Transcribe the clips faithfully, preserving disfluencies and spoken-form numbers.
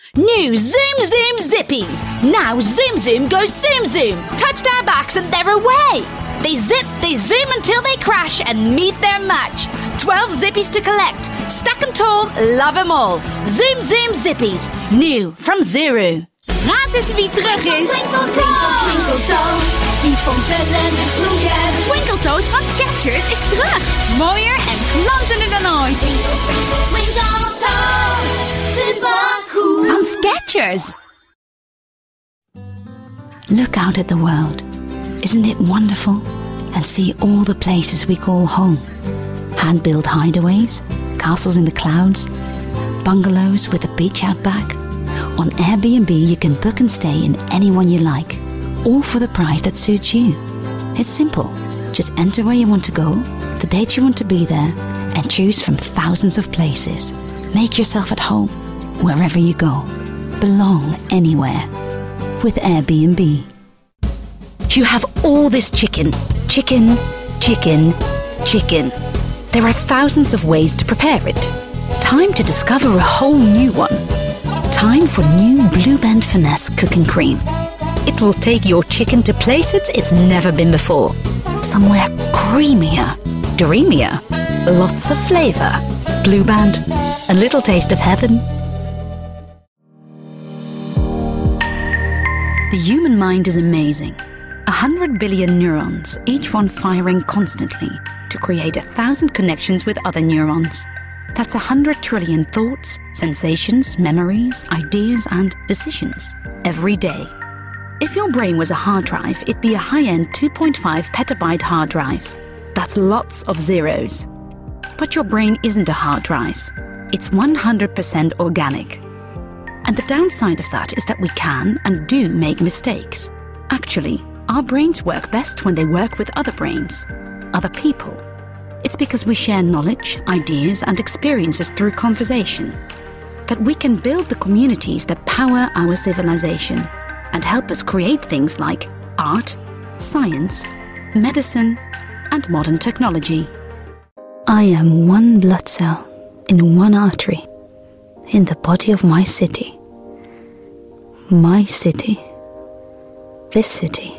New Zoom Zoom Zippies. Now Zoom Zoom goes Zoom Zoom. Touch their backs and they're away. They zip, they zoom until they crash and meet their match. Twelve Zippies to collect. Stack 'em tall, love 'em all. Zoom Zoom Zippies. New from Zero. Raad eens wie terug is. Twinkle, twinkle, twinkle toes. Die fonkelen en gloeien. Twinkle Toes van Skechers is terug. Mooier en glanzender dan ooit. Twinkle, twinkle, twinkle toes. Super cool. Van Skechers. Look out at the world. Isn't it wonderful? And see all the places we call home. Hand-built hideaways, castles in the clouds, bungalows with a beach out back. On Airbnb you can book and stay in any one you like, all for the price that suits you. It's simple. Just enter where you want to go, the date you want to be there, and choose from thousands of places. Make yourself at home, wherever you go. Belong anywhere. With Airbnb. You have all this chicken. Chicken, chicken, chicken. There are thousands of ways to prepare it. Time to discover a whole new one. Time for new Blue Band Finesse cooking cream. It will take your chicken to places it's never been before. Somewhere creamier, dreamier, lots of flavor. Blue Band, a little taste of heaven. The human mind is amazing. A hundred billion neurons, each one firing constantly to create a thousand connections with other neurons. That's a hundred trillion thoughts, sensations, memories, ideas, and decisions every day. If your brain was a hard drive, it'd be a high-end two point five petabyte hard drive. That's lots of zeros. But your brain isn't a hard drive. It's one hundred percent organic. And the downside of that is that we can and do make mistakes. Actually, our brains work best when they work with other brains, other people. It's because we share knowledge, ideas, and experiences through conversation that we can build the communities that power our civilization and help us create things like art, science, medicine, and modern technology. I am one blood cell in one artery in the body of my city. My city. This city.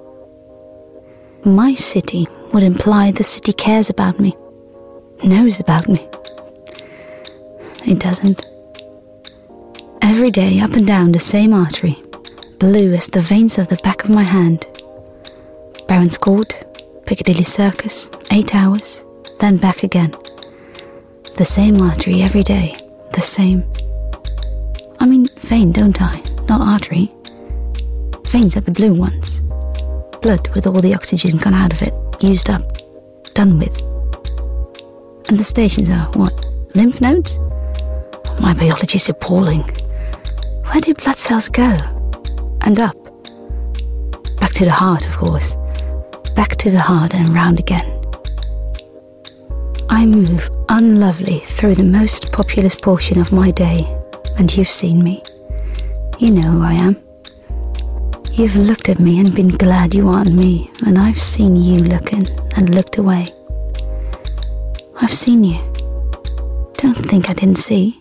My city would imply the city cares about me, knows about me. It doesn't. Every day up and down the same artery, blue as the veins of the back of my hand. Barons Court, Piccadilly Circus, eight hours, then back again. The same artery every day, the same. I mean vein, don't I? Not artery. Veins are the blue ones. Blood with all the oxygen gone out of it, used up, done with. And the stations are, what, lymph nodes? My biology's appalling. Where do blood cells go? And up. Back to the heart, of course. Back to the heart and round again. I move unlovely through the most populous portion of my day, and you've seen me. You know who I am. You've looked at me and been glad you aren't me, and I've seen you looking and looked away. I've seen you. Don't think I didn't see.